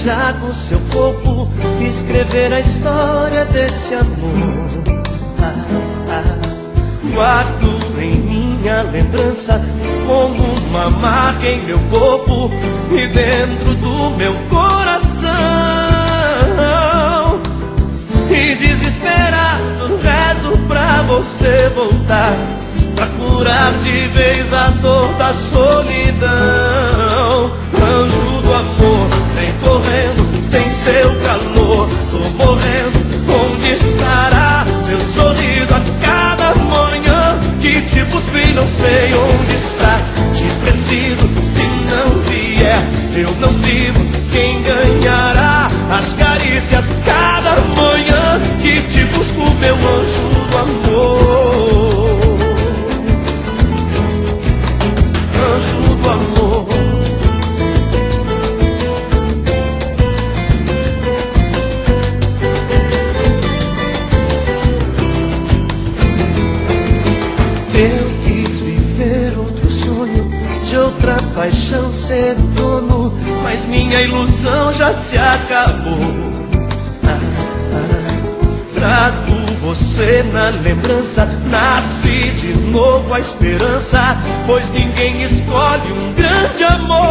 beijar com seu corpo, escrever a história desse amor. Guardo em minha lembrança como uma marca em meu corpo e dentro do meu coração. E desesperado rezo pra você voltar, pra curar de vez a dor da solidão. Anjo do amor, vem correndo sem seu calor. Tô morrendo, onde estará seu sorriso a cada manhã? Que te busco não sei onde está. Te preciso, se não vier eu não vivo. Quem ganhará as carícias cada manhã? Que te busco, meu anjo do amor. Anjo do amor. Eu quis viver outro sonho, de outra paixão ser o dono, mas minha ilusão já se acabou. Trago você na lembrança, nasce de novo a esperança, pois ninguém escolhe um grande amor.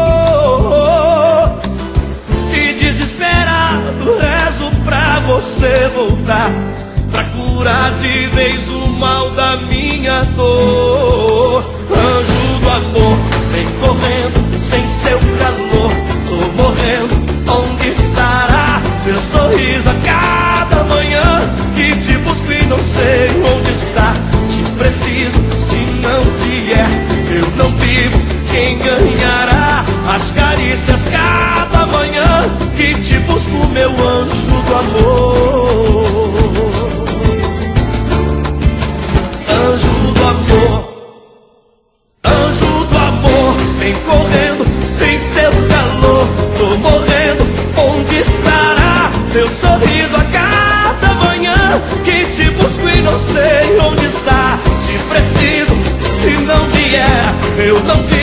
E desesperado rezo pra você voltar, pra curar de vez o mal da minha dor. Anjo do amor, vem correndo sem seu calor. Tô morrendo, onde estará seu sorriso a cada manhã? Que te busco e não sei onde está. Te preciso, se não vier eu não vivo. Quem ganhará as carícias cada manhã? Que te busco, meu anjo do amor. Anjo do amor, anjo do amor, vem correndo sem seu calor. Tô morrendo, onde estará seu sorriso a cada manhã? Que te busco e não sei onde está. Te preciso, se não vier eu não